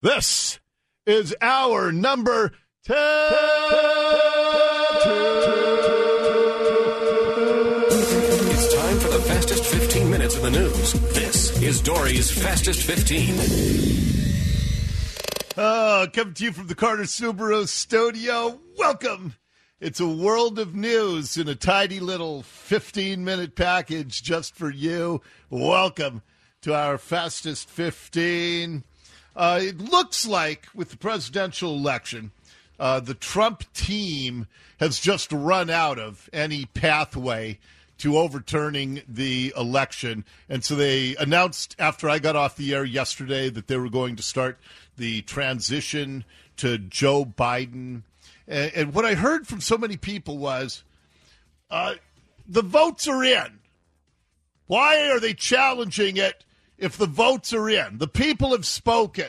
This is our number 10. It's time for the fastest 15 minutes of the news. This is Dory's Fastest 15. Coming to you from the Carter Subaru studio. Welcome. It's a world of news in a tiny little 15-minute package just for you. Welcome to our Fastest 15. It looks like with the presidential election, the Trump team has just run out of any pathway to overturning the election. And so they announced after I got off the air yesterday that they were going to start the transition to Joe Biden. And what I heard from so many people was, the votes are in. Why are they challenging it if the votes are in? The people have spoken.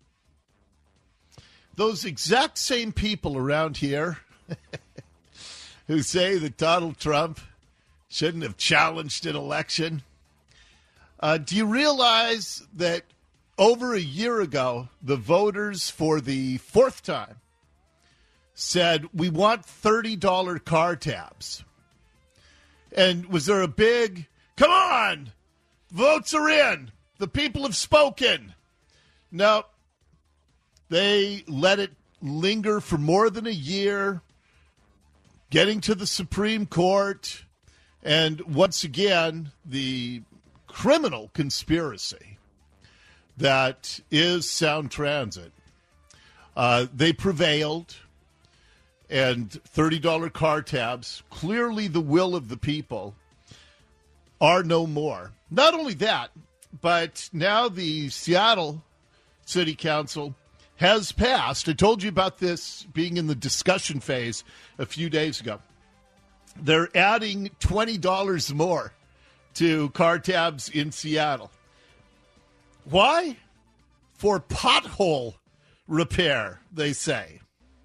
Those exact same people around here who say that Donald Trump shouldn't have challenged an election. Do you realize that over a year ago, the voters for the fourth time said, we want $30 car tabs? And was there a big, come on, votes are in, the people have spoken? No, they let it linger for more than a year, getting to the Supreme Court, and once again, the criminal conspiracy that is Sound Transit. They prevailed. And $30 car tabs, clearly the will of the people, are no more. Not only that, but now the Seattle City Council has passed. I told you about this being in the discussion phase a few days ago. They're adding $20 more to car tabs in Seattle. Why? For pothole repair, they say.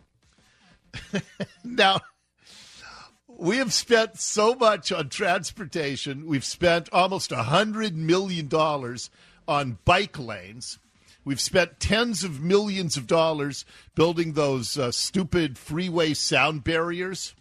Now, we have spent so much on transportation. We've spent almost $100 million on bike lanes. We've spent tens of millions of dollars building those stupid freeway sound barriers,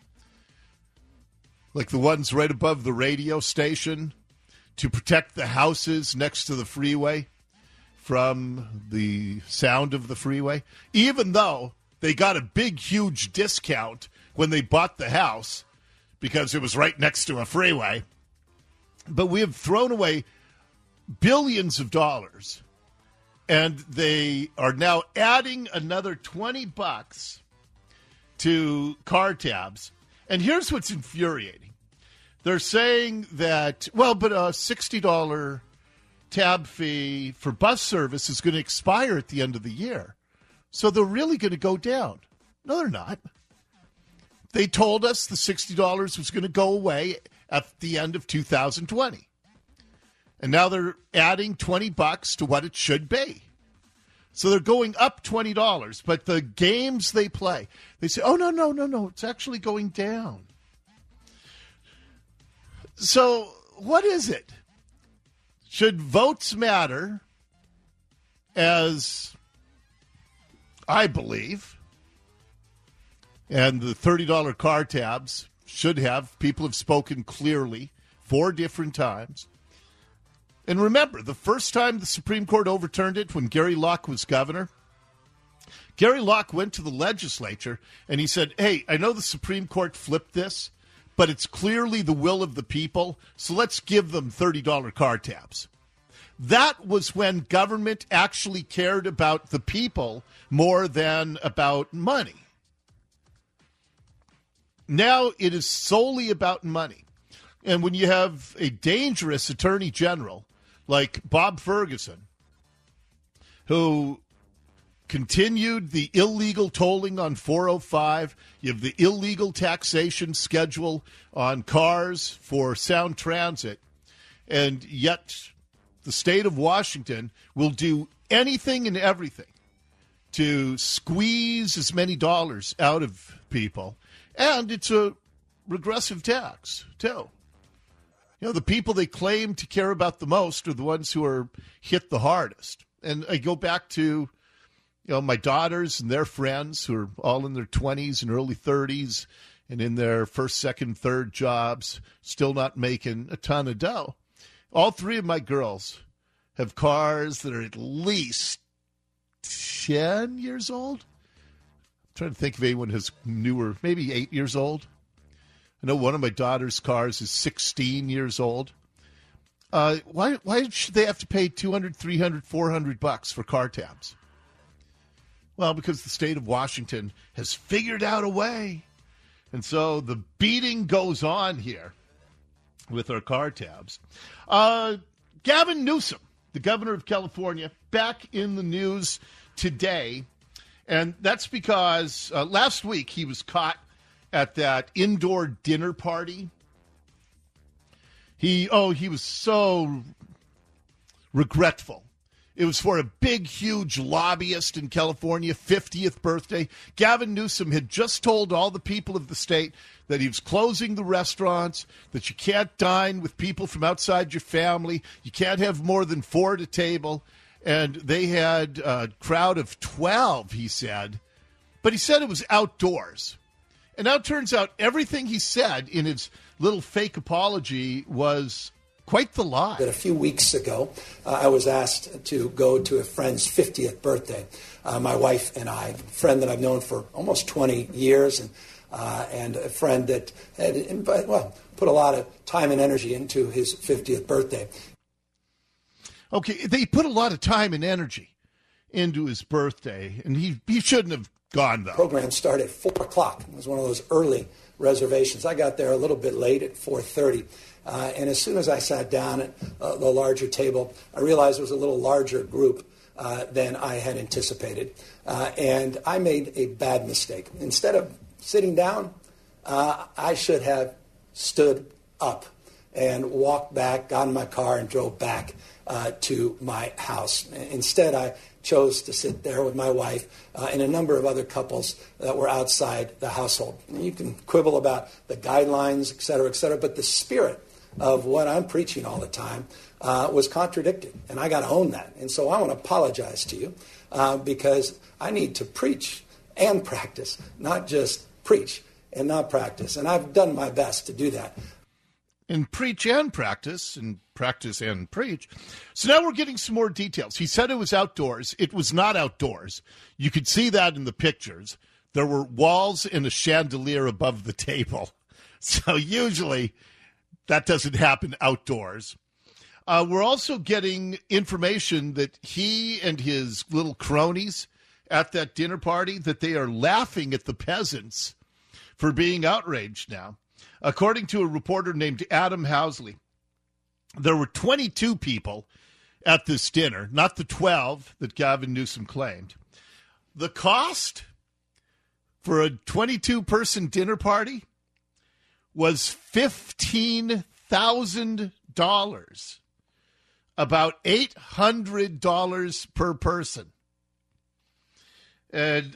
like the ones right above the radio station, to protect the houses next to the freeway from the sound of the freeway, even though they got a big, huge discount when they bought the house because it was right next to a freeway. But we have thrown away billions of dollars, and they are now adding another $20 to car tabs. And here's what's infuriating. They're saying that, well, but a $60 tab fee for bus service is going to expire at the end of the year. So they're really going to go down. No, they're not. They told us the $60 was going to go away at the end of 2020. And now they're adding $20 to what it should be. So they're going up $20. But the games they play, they say, oh, no, it's actually going down. So what is it? Should votes matter, as I believe, and the $30 car tabs should have? People have spoken clearly 4 different times. And remember, the first time the Supreme Court overturned it, when Gary Locke was governor, Gary Locke went to the legislature and he said, hey, I know the Supreme Court flipped this, but it's clearly the will of the people, so let's give them $30 car tabs. That was when government actually cared about the people more than about money. Now it is solely about money. And when you have a dangerous attorney general like Bob Ferguson, who continued the illegal tolling on 405, you have the illegal taxation schedule on cars for Sound Transit, and yet the state of Washington will do anything and everything to squeeze as many dollars out of people. And it's a regressive tax, too. You know, the people they claim to care about the most are the ones who are hit the hardest. And I go back to my daughters and their friends who are all in their 20s and early 30s and in their first, second, third jobs, still not making a ton of dough. All three of my girls have cars that are at least 10 years old. I'm trying to think if anyone has newer, maybe 8 years old. I know one of my daughter's cars is 16 years old. Why should they have to pay $200, $300, $400 for car tabs? Well, because the state of Washington has figured out a way. And so the beating goes on here with our car tabs. Gavin Newsom, the governor of California, back in the news today. And that's because last week he was caught at that indoor dinner party. He was so regretful. It was for a big, huge lobbyist in California, 50th birthday. Gavin Newsom had just told all the people of the state that he was closing the restaurants, that you can't dine with people from outside your family, you can't have more than 4 at a table. And they had a crowd of 12, he said. But he said it was outdoors. And now it turns out everything he said in his little fake apology was quite the lie. That a few weeks ago, I was asked to go to a friend's 50th birthday. My wife and I, a friend that I've known for almost 20 years, and a friend that had put a lot of time and energy into his 50th birthday. Okay, they put a lot of time and energy into his birthday, and he shouldn't have gone, though. The program started at 4 o'clock. It was one of those early reservations. I got there a little bit late at 4:30. And as soon as I sat down at the larger table, I realized it was a little larger group than I had anticipated. And I made a bad mistake. Instead of sitting down, I should have stood up and walked back, got in my car, and drove back to my house. Instead, I chose to sit there with my wife and a number of other couples that were outside the household. And you can quibble about the guidelines, et cetera, but the spirit of what I'm preaching all the time was contradicted, and I got to own that. And so I want to apologize to you because I need to preach and practice, not just preach and not practice. And I've done my best to do that. And preach and practice and preach. So now we're getting some more details. He said it was outdoors. It was not outdoors. You could see that in the pictures. There were walls and a chandelier above the table. So usually that doesn't happen outdoors. We're also getting information that he and his little cronies at that dinner party, that they are laughing at the peasants for being outraged now. According to a reporter named Adam Housley, there were 22 people at this dinner, not the 12 that Gavin Newsom claimed. The cost for a 22-person dinner party was $15,000, about $800 per person. And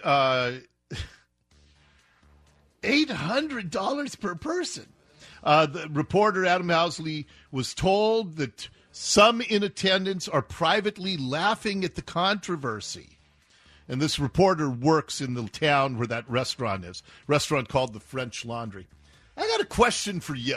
$800 per person. The reporter, Adam Housley, was told that some in attendance are privately laughing at the controversy. And this reporter works in the town where that restaurant is, restaurant called the French Laundry. I got a question for you.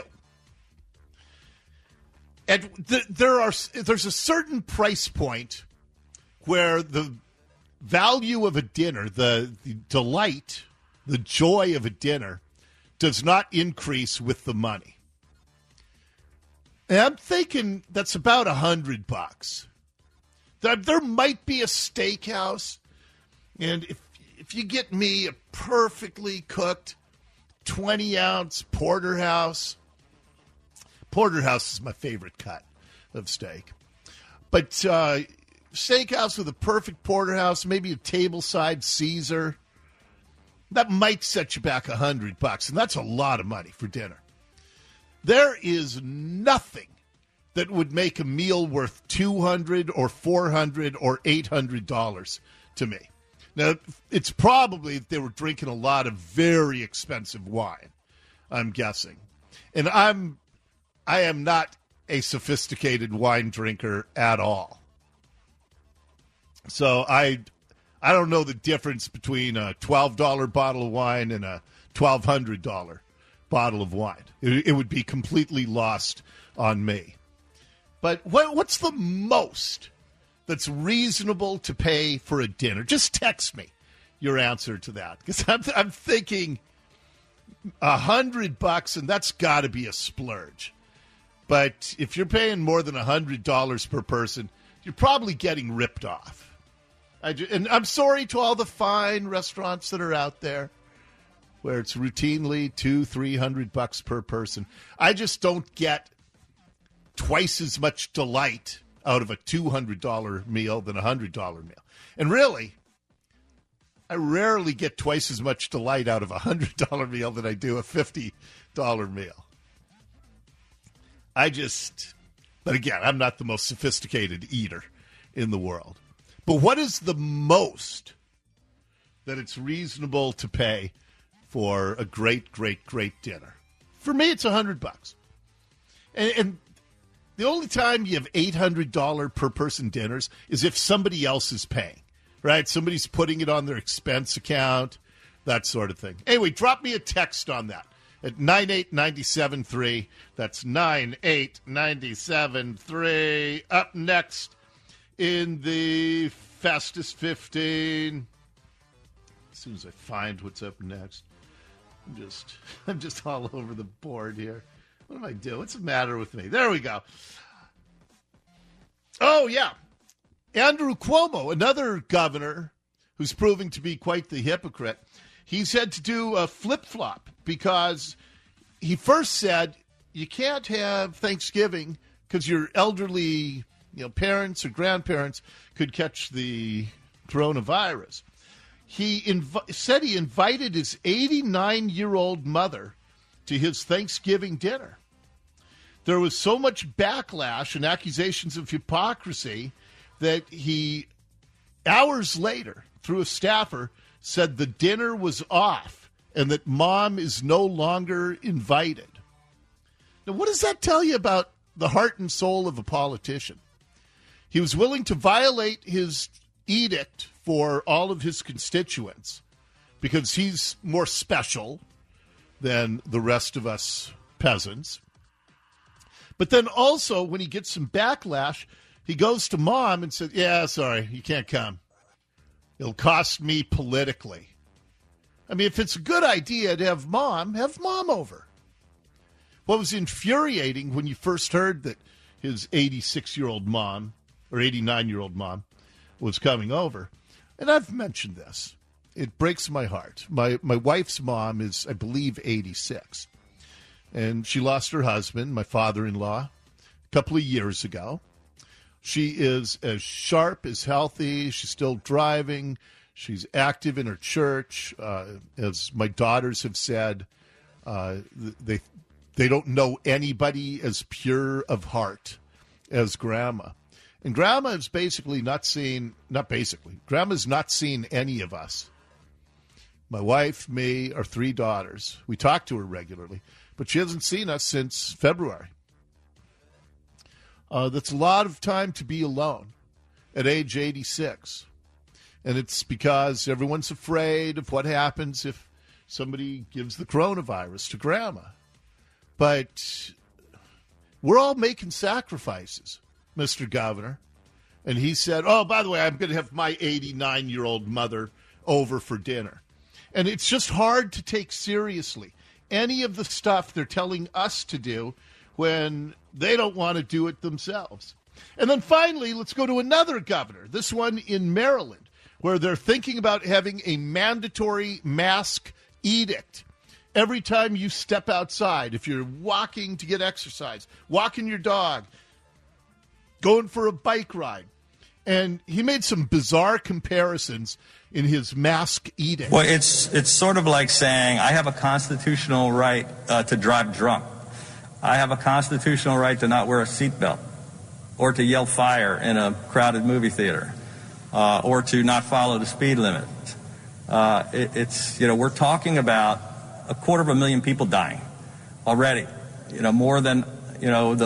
And there's a certain price point where the value of a dinner, the delight, the joy of a dinner, does not increase with the money. And I'm thinking that's about $100. There might be a steakhouse, and if you get me a perfectly cooked 20-ounce porterhouse is my favorite cut of steak. But steakhouse with a perfect porterhouse, maybe a tableside Caesar, that might set you back $100, and that's a lot of money for dinner. There is nothing that would make a meal worth $200 or $400 or $800 to me. Now, it's probably that they were drinking a lot of very expensive wine, I'm guessing. And I am not a sophisticated wine drinker at all. So I I don't know the difference between a $12 bottle of wine and a $1,200 bottle of wine. It would be completely lost on me. But what's the most that's reasonable to pay for a dinner? Just text me your answer to that, because I'm thinking $100, and that's got to be a splurge. But if you're paying more than $100 per person, you're probably getting ripped off. And I'm sorry to all the fine restaurants that are out there where it's routinely $200-300 per person. I just don't get twice as much delight out of a $200 meal than a $100 meal. And really, I rarely get twice as much delight out of a $100 meal than I do a $50 meal. But again, I'm not the most sophisticated eater in the world. But what is the most that it's reasonable to pay for a great, great, great dinner? For me, it's $100. And the only time you have $800 per person dinners is if somebody else is paying, right? Somebody's putting it on their expense account, that sort of thing. Anyway, drop me a text on that at 98973. That's 98973. Up next in the Fastest 15. As soon as I find what's up next, I'm just all over the board here. What am I doing? What's the matter with me? There we go. Oh, yeah. Andrew Cuomo, another governor who's proving to be quite the hypocrite. He's had to do a flip-flop because he first said you can't have Thanksgiving because your elderly parents or grandparents could catch the coronavirus. He said he invited his 89-year-old mother to his Thanksgiving dinner. There was so much backlash and accusations of hypocrisy that he, hours later, through a staffer, said the dinner was off and that mom is no longer invited. Now, what does that tell you about the heart and soul of a politician? He was willing to violate his edict for all of his constituents because he's more special than the rest of us peasants. But then also, when he gets some backlash, he goes to mom and says, yeah, sorry, you can't come. It'll cost me politically. I mean, if it's a good idea to have mom over. What was infuriating when you first heard that his 86-year-old mom or 89-year-old mom was coming over, and I've mentioned this, it breaks my heart. My wife's mom is, I believe, 86. And she lost her husband, my father-in-law, a couple of years ago. She is as sharp, as healthy. She's still driving. She's active in her church. As my daughters have said, they don't know anybody as pure of heart as Grandma. And Grandma is Grandma's not seen any of us. My wife, me, our 3 daughters. We talk to her regularly, but she hasn't seen us since February. That's a lot of time to be alone at age 86. And it's because everyone's afraid of what happens if somebody gives the coronavirus to Grandma. But we're all making sacrifices, Mr. Governor. And he said, oh, by the way, I'm going to have my 89-year-old mother over for dinner. And it's just hard to take seriously any of the stuff they're telling us to do when they don't want to do it themselves. And then finally, let's go to another governor, this one in Maryland, where they're thinking about having a mandatory mask edict every time you step outside. If you're walking to get exercise, walking your dog, going for a bike ride. And he made some bizarre comparisons in his mask edict. Well, it's sort of like saying I have a constitutional right to drive drunk. I have a constitutional right to not wear a seatbelt or to yell fire in a crowded movie theater or to not follow the speed limit. We're talking about 250,000 people dying already, more than,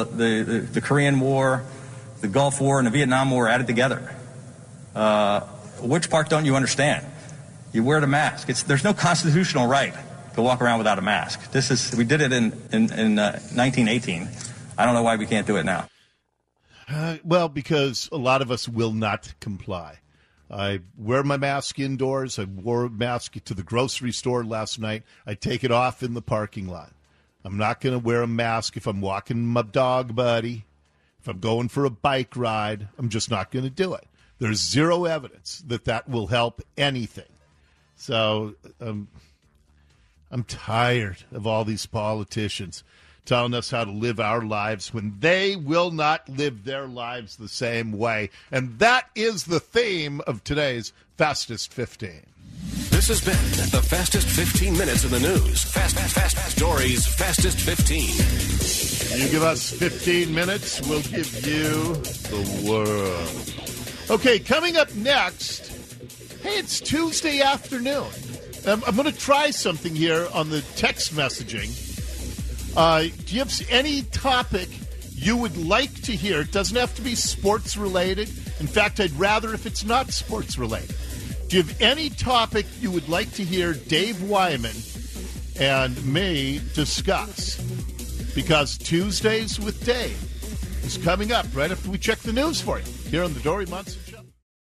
the Korean War, the Gulf War, and the Vietnam War added together. which part don't you understand? You wear the mask. There's no constitutional right to walk around without a mask. We did it in 1918. I don't know why we can't do it now. Well, because a lot of us will not comply. I wear my mask indoors. I wore a mask to the grocery store last night. I take it off in the parking lot. I'm not going to wear a mask if I'm walking my dog buddy. If I'm going for a bike ride, I'm just not going to do it. There's zero evidence that will help anything. So I'm tired of all these politicians telling us how to live our lives when they will not live their lives the same way. And that is the theme of today's Fastest 15. This has been the Fastest 15 Minutes in the News. Fast Stories, Fastest 15. You give us 15 minutes, we'll give you the world. Okay, coming up next, hey, it's Tuesday afternoon. I'm going to try something here on the text messaging. Do you have any topic you would like to hear? It doesn't have to be sports related. In fact, I'd rather if it's not sports related. Do you have any topic you would like to hear Dave Wyman and me discuss? Because Tuesdays with Dave is coming up right after we check the news for you here on the Dory Munson Show.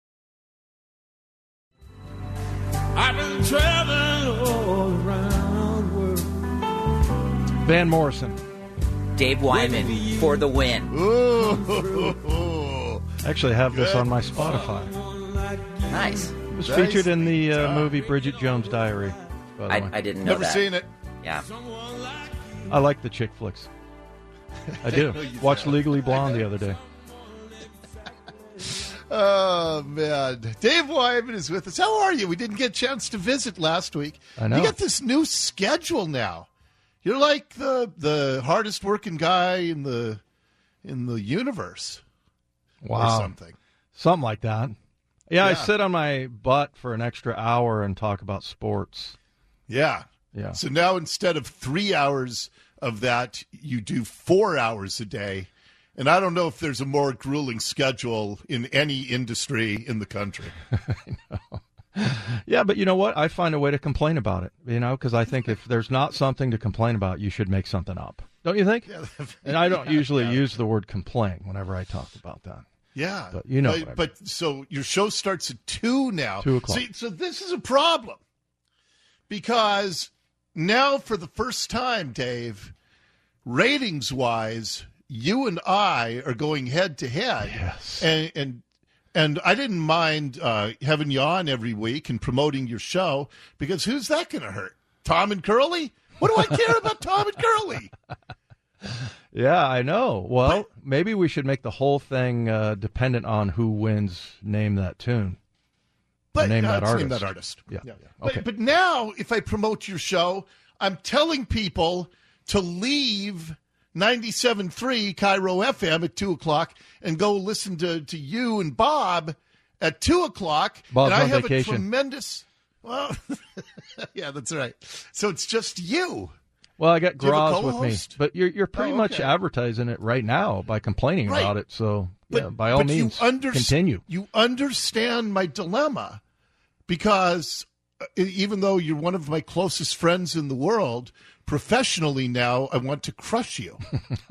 I've been traveling all around the world. Van Morrison. Dave Wyman for the win. Ooh. Actually, I have this on my Spotify. Nice. It was featured in the movie Bridget Jones' Diary. By the way. I didn't know Never that. seen it. Yeah. I like the chick flicks. I do. Watched Legally Blonde the other day. Oh, man. Dave Wyman is with us. How are you? We didn't get a chance to visit last week. I know. You got this new schedule now. You're like the hardest working guy in the universe. Wow. Or something. Something like that. Yeah, I sit on my butt for an extra hour and talk about sports. Yeah. Yeah. So now instead of 3 hours of that, you do 4 hours a day. And I don't know if there's a more grueling schedule in any industry in the country. I know. Yeah, but you know what? I find a way to complain about it, because I think if there's not something to complain about, you should make something up. Don't you think? Yeah. And I don't usually use the word complain whenever I talk about that. Yeah. But you know. So your show starts at 2 now. 2 o'clock. So this is a problem. Because now for the first time, Dave, ratings-wise, you and I are going head-to-head. Yes. And I didn't mind having you on every week and promoting your show, because who's that going to hurt? Tom and Curly? What do I care about Tom and Curly? Yeah, I know. Well, maybe we should make the whole thing dependent on who wins Name That Tune. Name that artist. Yeah. Okay. But now, if I promote your show, I'm telling people to leave 97.3 Cairo FM at 2 o'clock and go listen to you and Bob at 2 o'clock. Bob's and I on have vacation. a tremendous... Well, yeah, that's right. So it's just you. Well, I got Do you have a Graz with me, co-host? but you're pretty much advertising it right now by complaining Right. about it. So, But, by all but means, continue. You understand my dilemma, because even though you're one of my closest friends in the world, professionally now, I want to crush you.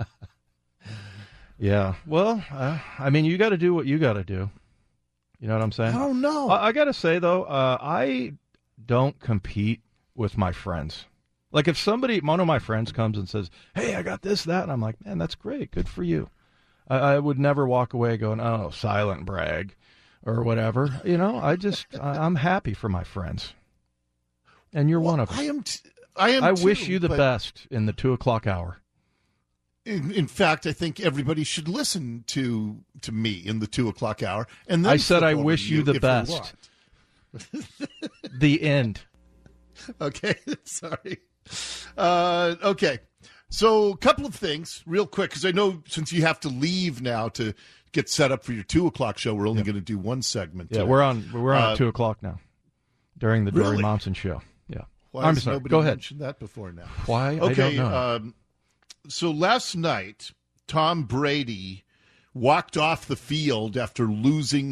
Yeah. Well, you got to do what you got to do. You know what I'm saying? I don't know. I got to say, though, I don't compete with my friends. Like if one of my friends comes and says, hey, I got this, that, and I'm like, man, that's great. Good for you. I would never walk away going, oh, silent brag or whatever. I'm happy for my friends. And you're one of them. I wish you the best in the 2 o'clock hour. In fact, I think everybody should listen to me in the 2 o'clock hour. And then I said I flip over wish to you the if best. want. The end. Okay, sorry. Okay, so a couple of things real quick, because I know since you have to leave now to get set up for your 2 o'clock show, we're only going to do one segment. Yeah, today. we're on 2 o'clock now during the Dory Really? Monson show. Yeah. Why has nobody Go ahead. mentioned that before now? Why? Okay, I don't know. So last night, Tom Brady walked off the field after losing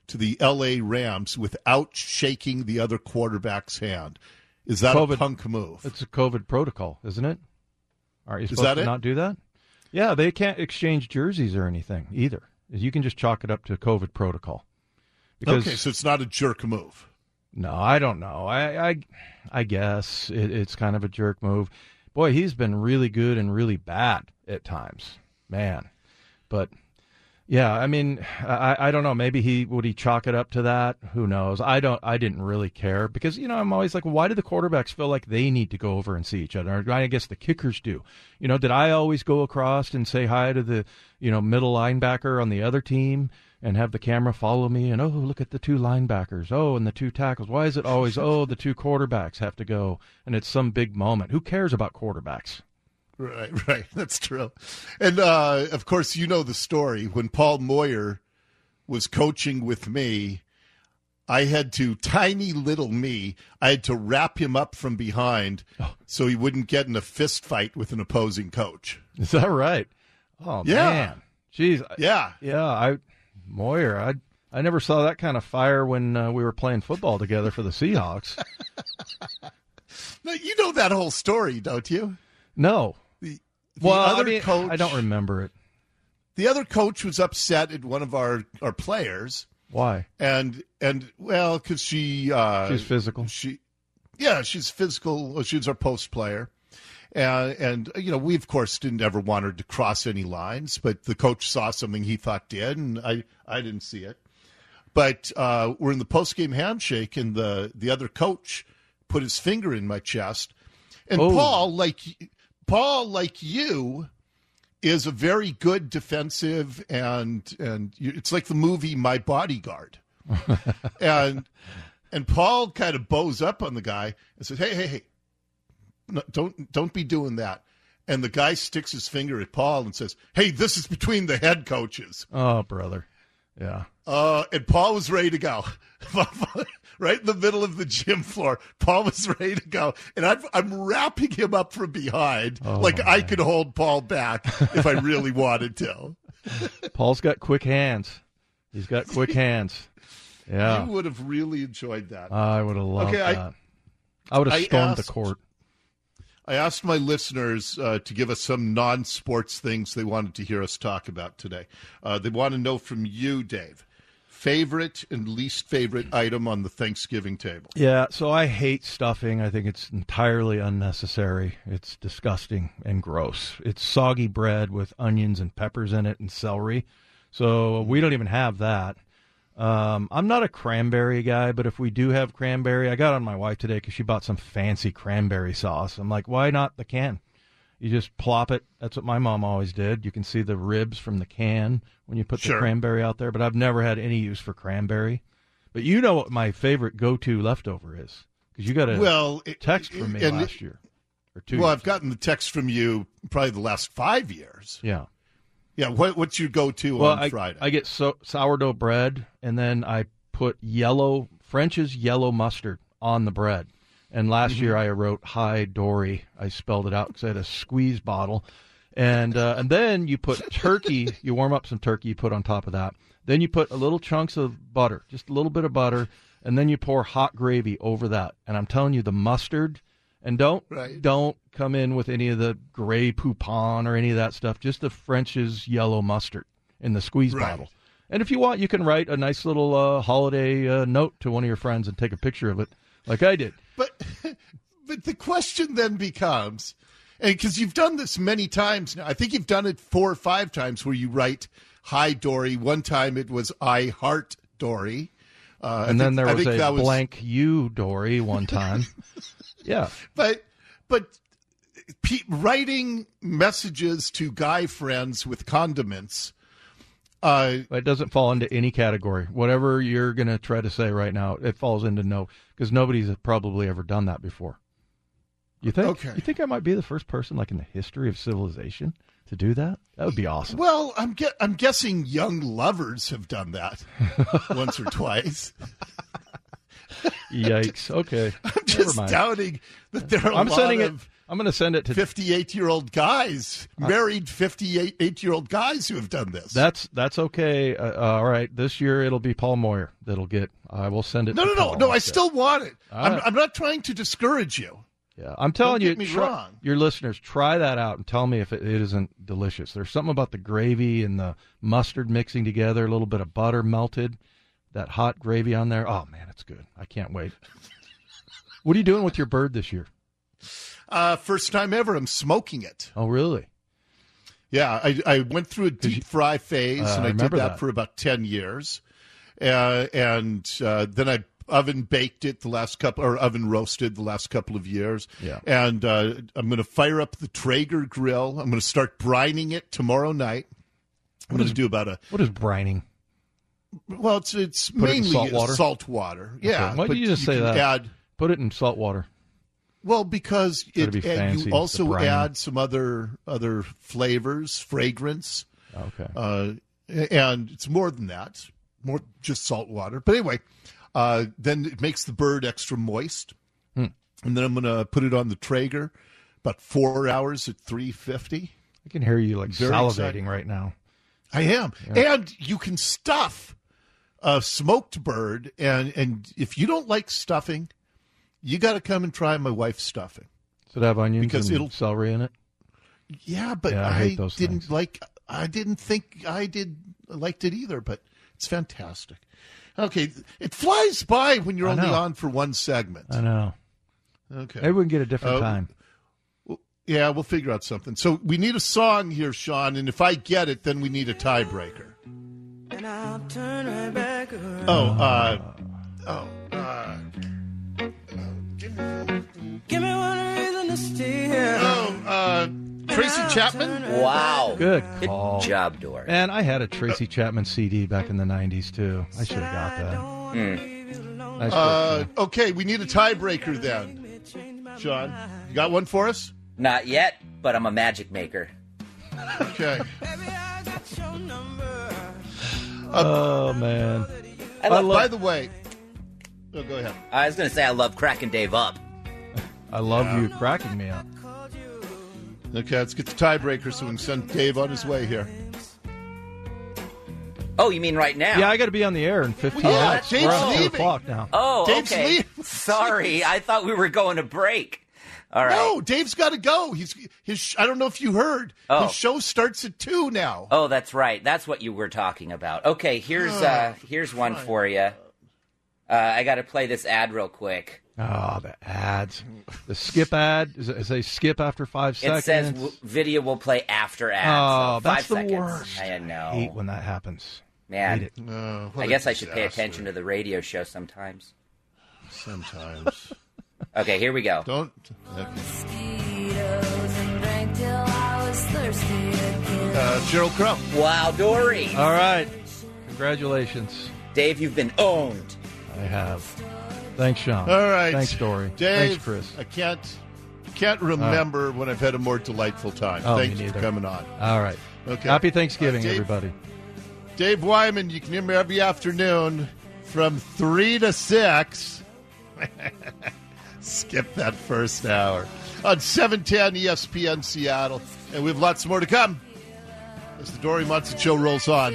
to the L.A. Rams without shaking the other quarterback's hand. Is that a punk move? It's a COVID protocol, isn't it? Aren't you supposed to not do that? Yeah, they can't exchange jerseys or anything either. You can just chalk it up to COVID protocol. Okay, so it's not a jerk move. No, I don't know. I guess it's kind of a jerk move. Boy, he's been really good and really bad at times, man. But yeah, I mean, I don't know. Maybe would he chalk it up to that? Who knows? I didn't really care because, I'm always like, why do the quarterbacks feel like they need to go over and see each other? Or I guess the kickers do. Did I always go across and say hi to the, middle linebacker on the other team and have the camera follow me and, oh, look at the two linebackers. Oh, and the two tackles. Why is it always, the two quarterbacks have to go and it's some big moment? Who cares about quarterbacks? Right. That's true. And, of course, the story. When Paul Moyer was coaching with me, I had to wrap him up from behind so he wouldn't get in a fist fight with an opposing coach. Is that right? Oh, yeah. Man. Jeez. Yeah. Moyer, I never saw that kind of fire when we were playing football together for the Seahawks. Now, you know that whole story, don't you? No. Coach, I don't remember it. The other coach was upset at one of our players. Why? And because she's physical. She's physical. She was our post player. And we, of course, didn't ever want her to cross any lines, but the coach saw something he thought did, and I didn't see it. But we're in the post-game handshake, and the other coach put his finger in my chest. And Paul, like you, is a very good defensive, and it's like the movie My Bodyguard. and Paul kind of bows up on the guy and says, hey, no, don't be doing that. And the guy sticks his finger at Paul and says, hey, this is between the head coaches. Oh, brother. Yeah. And Paul was ready to go. Right in the middle of the gym floor. Paul was ready to go. And I'm wrapping him up from behind I could hold Paul back if I really wanted to. Paul's got quick hands. He's got quick hands. Yeah. You would have really enjoyed that. I would have loved that. I would have stormed the court. I asked my listeners to give us some non-sports things they wanted to hear us talk about today. They want to know from you, Dave, favorite and least favorite item on the Thanksgiving table. Yeah, so I hate stuffing. I think it's entirely unnecessary. It's disgusting and gross. It's soggy bread with onions and peppers in it and celery. So we don't even have that. I'm not a cranberry guy, but if we do have cranberry, I got on my wife today because she bought some fancy cranberry sauce. I'm like, why not the can? You just plop it. That's what my mom always did. You can see the ribs from the can when you put the cranberry out there, but I've never had any use for cranberry. But you know what my favorite go-to leftover is, because you got a text from me last year or 2 years. Well, I've gotten the text from you probably the last 5 years. Yeah. Yeah, what's your go-to on Friday? I get sourdough bread, and then I put French's yellow mustard on the bread. And last year I wrote "Hi Dory." I spelled it out because I had a squeeze bottle. And then you put turkey. You warm up some turkey. You put on top of that. Then you put a little chunks of butter, just a little bit of butter, and then you pour hot gravy over that. And I'm telling you, the mustard. And don't come in with any of the Grey Poupon or any of that stuff. Just the French's yellow mustard in the squeeze bottle. And if you want, you can write a nice little holiday note to one of your friends and take a picture of it, like I did. But the question then becomes, and because you've done this many times now, I think you've done it 4 or 5 times where you write "Hi Dory." One time it was "I heart Dory," and then there was a blank "you Dory" one time. Yeah, but writing messages to guy friends with condiments. It doesn't fall into any category. Whatever you're going to try to say right now, it falls into no, because nobody's probably ever done that before. You think? Okay. You think I might be the first person, like in the history of civilization, to do that? That would be awesome. Well, I'm guessing young lovers have done that once or twice. Yikes. Okay. I'm just doubting that there are I'm going to send it to 58-year-old guys, married 58-year-old guys who have done this. That's okay. All right, this year it'll be Paul Moyer that'll get. I will send it. No. I still want it. I'm not trying to discourage you. Yeah, I'm telling you, Don't get me wrong. Your listeners, try that out and tell me if it isn't delicious. There's something about the gravy and the mustard mixing together, a little bit of butter melted, that hot gravy on there. Oh man, it's good. I can't wait. What are you doing with your bird this year? First time ever, I'm smoking it. Oh, really? Yeah, I went through a deep fry phase, and I did that for about 10 years. And then I oven baked it oven roasted the last couple of years. Yeah. And I'm going to fire up the Traeger grill. I'm going to start brining it tomorrow night. I'm going to do about What is brining? Well, it's mainly salt water. Yeah. Okay. Why do you just say that? Put it in salt water. Well, because you also the add some other flavors, fragrance. Okay. And it's more than that, more just salt water. But anyway, then it makes the bird extra moist. And then I'm going to put it on the Traeger about 4 hours at 350. I can hear you Very salivating exciting. right now. I am. Yeah. And you can stuff a smoked bird. And if you don't like stuffing, you got to come and try my wife's stuffing. Does it have onions because and celery in it? Yeah, but I hate those things. I didn't think I liked it either, but it's fantastic. Okay, it flies by when you're only on for one segment. I know. Okay. Maybe we can get a different time. Yeah, we'll figure out something. So we need a song here, Sean, and if I get it, then we need a tiebreaker. And I'll turn right back around. Give me one reason to stay here. Tracy Chapman? Wow. Good Good call. job, Dory. And I had a Tracy Chapman CD back in the 90s, too. I should have got that. Nice work, Okay, we need a tiebreaker then. Sean, you got one for us? Not yet, but I'm a magic maker. Okay. Oh, man. By the way, go ahead. I was going to say I love cracking Dave up. I love you cracking me up. Okay, let's get the tiebreaker so we can send Dave on his way here. Oh, you mean right now? Yeah, I got to be on the air in 15 Yeah, minutes. Dave's We're on 2 leaving. o'clock now. Oh, Dave's okay. leaving. Sorry, I thought we were going to break. All right. No, Dave's got to go. I don't know if you heard. Oh. His show starts at 2 now. Oh, that's right. That's what you were talking about. Okay, here's one for you. I got to play this ad real quick. Oh, the ads. The skip ad. Does it say skip after 5 seconds? It says video will play after ads. Oh, so 5 that's the seconds. worst. I know. I hate when that happens. Man, Hate it. What I a guess I should pay disaster. attention to the radio show sometimes. Sometimes. Okay, here we go. Don't. Okay. Sheryl Crow. Wow, Dory. All right. Congratulations. Dave, you've been owned. I have. Thanks, Sean. All right. Thanks, Dory. Dave, Thanks, Chris. I can't remember when I've had a more delightful time. Oh, Thanks me for neither. coming on. All right. Okay. Happy Thanksgiving, Dave- everybody. Dave Wyman, you can hear me every afternoon from 3 to 6. Skip that first hour. On 710 ESPN Seattle. And we have lots more to come as the Dory Munson Show rolls on.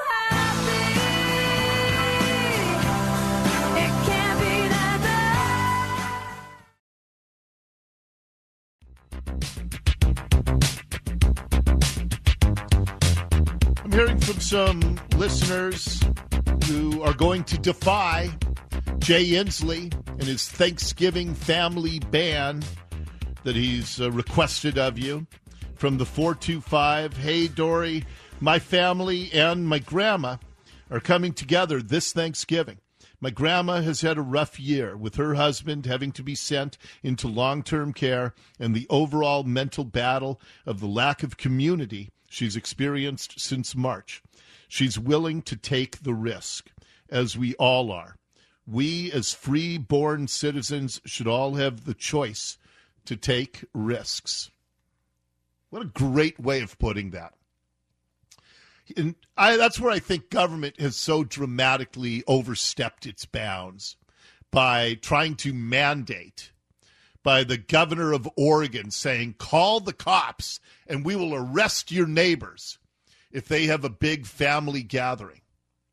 I'm hearing from some listeners who are going to defy Jay Inslee and his Thanksgiving family ban that he's requested of you from the 425. Hey, Dory, my family and my grandma are coming together this Thanksgiving. My grandma has had a rough year with her husband having to be sent into long-term care and the overall mental battle of the lack of community she's experienced since March. She's willing to take the risk, as we all are. We, as free-born citizens, should all have the choice to take risks. What a great way of putting that. And that's where I think government has so dramatically overstepped its bounds by trying to mandate by the governor of Oregon saying, call the cops and we will arrest your neighbors if they have a big family gathering.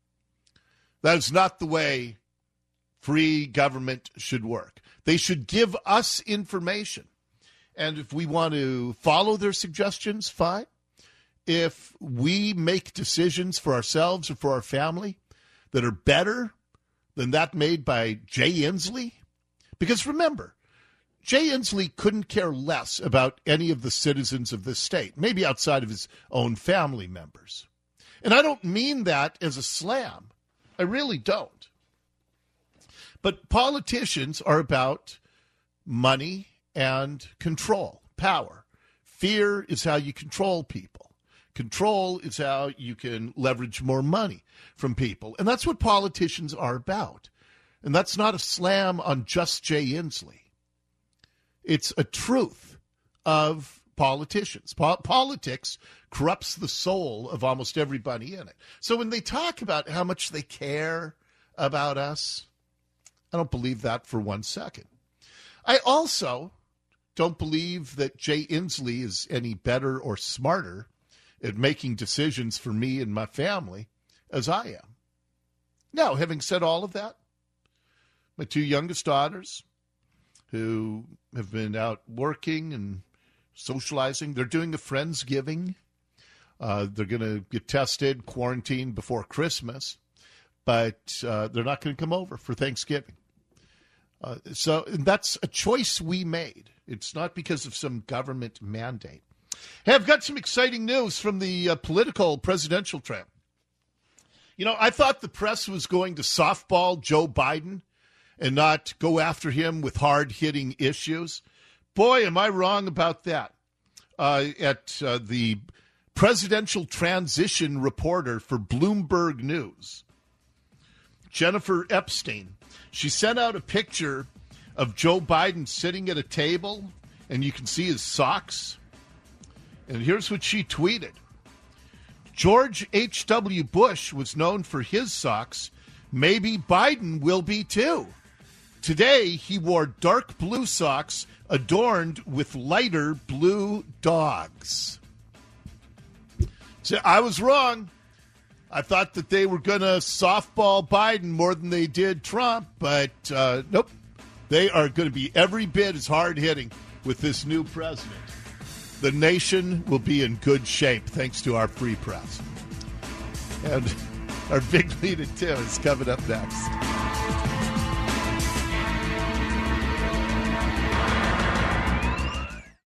That is not the way free government should work. They should give us information. And if we want to follow their suggestions, fine. If we make decisions for ourselves or for our family that are better than that made by Jay Inslee, because remember, Jay Inslee couldn't care less about any of the citizens of this state, maybe outside of his own family members. And I don't mean that as a slam. I really don't. But politicians are about money and control, power. Fear is how you control people. Control is how you can leverage more money from people. And that's what politicians are about. And that's not a slam on just Jay Inslee. It's a truth of politicians. Politics corrupts the soul of almost everybody in it. So when they talk about how much they care about us, I don't believe that for 1 second. I also don't believe that Jay Inslee is any better or smarter at making decisions for me and my family as I am. Now, having said all of that, my two youngest daughters, who have been out working and socializing, they're doing a Friendsgiving. They're going to get tested, quarantined before Christmas, but they're not going to come over for Thanksgiving. So that's a choice we made. It's not because of some government mandate. Hey, I've got some exciting news from the political presidential trail. You know, I thought the press was going to softball Joe Biden and not go after him with hard-hitting issues. Boy, am I wrong about that. At the presidential transition reporter for Bloomberg News, Jennifer Epstein, she sent out a picture of Joe Biden sitting at a table, and you can see his socks. And here's what she tweeted. George H.W. Bush was known for his socks. Maybe Biden will be too. Today, he wore dark blue socks adorned with lighter blue dogs. So I was wrong. I thought that they were going to softball Biden more than they did Trump, but nope. They are going to be every bit as hard-hitting with this new president. The nation will be in good shape thanks to our free press. And our big lead at 2 is coming up next.